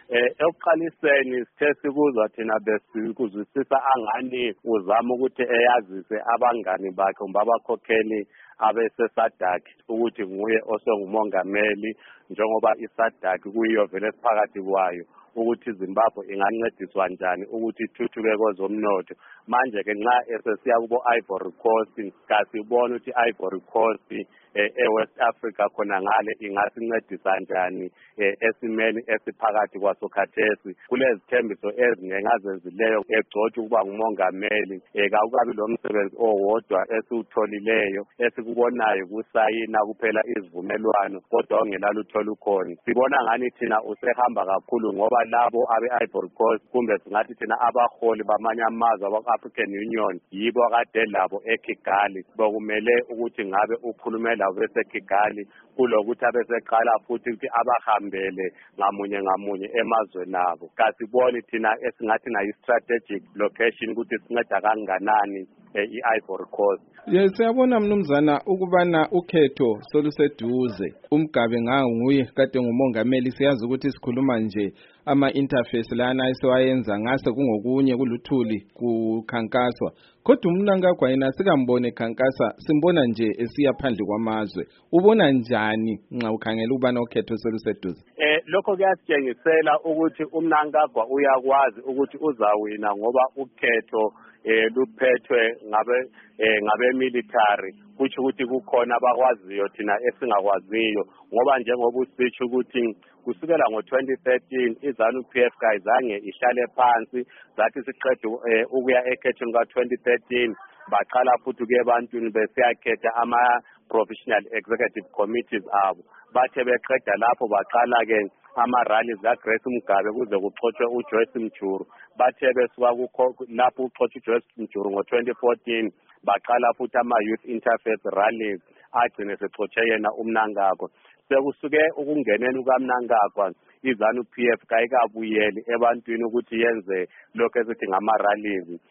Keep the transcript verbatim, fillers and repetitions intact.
Eh ekuqaliseni sithe sikuzwa thina besikuzwisisa angani uzama ukuthi eyazise abangani bakhe ngabakhokheli abeseSADC ukuthi nguye osongumongameli njengoba iSADC kuyiyo vele siphakathi kwayo ukuthi iZimbabwe ingancediswa njani ukuthi ithuthuke kwezomnotho. Manje ke nxa esesiya kubo Ivory Coast kasibona ukuthi Ivory Coast eWest Africa khona ngale ingasincedisa njani esimeni esiphakathi kwaso khathesi. Kulezithembiso eziningi azenzileyo egcotha ukuba ngumongameli kakukabi lo msebenzi owodwa esiwutholileyo esikubonayo kusayina kuphela izivumelwano kodwa ongelalo uthola ukhona. Sibona ngani thina usehamba kakhulu ngoba labo abe-Ivory Coast kumbe singathi thina abaholi bamanye amazwe abak-African Union yibo kade labo eKigali bokumele ukuthi ngabe ukhulume labo beseKigali kulokuthi abeseqala futhi ukuthi abahambele ngamunye ngamunye emazweni abo. Kasiboni thina esingathi na i-strategic location ukuthi sinceda kanganani i-Ivory Coast. Yes, siyabona mnumzana ukubana ukhetho soluseduze. Umgabe nganguye kade ngumongameli, siyazi ukuthi sikhuluma nje ama-interface lana esiwayenza ngase kungokunye kuluthuli kukhankaswa. Kodwa uMnangagwa yena sikambone khankasa, simbona nje esiya phandle kwamazwe. Ubona njani nxa ukhangela ubana ukhetho soluseduze? Eh lokho kuyasitshengisela ukuthi uMnangagwa uyakwazi ukuthi uzawina ngoba ukhetho eh luphethwe ngabe eh ngabe military, kuthi ukuthi kukhona abakwaziyo thina esingakwaziyo ngoba njengoba usitsho ukuthi kusukela ngo twenty thirteen iZANU P F kayizange ihlale phansi zathi siqede ukuya ekhethweni ka twenty thirteen baqala futhi ke ebantwini besiyakhetha ama professional executive committees abo. Bathe beqeda lapho baqala ke ama-rallies kaGrace Mugabe kuze kuxoxwe uJoyce Mjuru. Bathe besuka lapho uxoxa uJoyce Mjuru ngo twenty fourteen baqala futhi ama-youth interface rallies agcine sexoxe yena uMnangagwa. Sekusuke ukungenela ukaMnangagwa iZANU P F kayikabuyeli ebantwini ukuthi yenze lokho esithi ngama-rallies.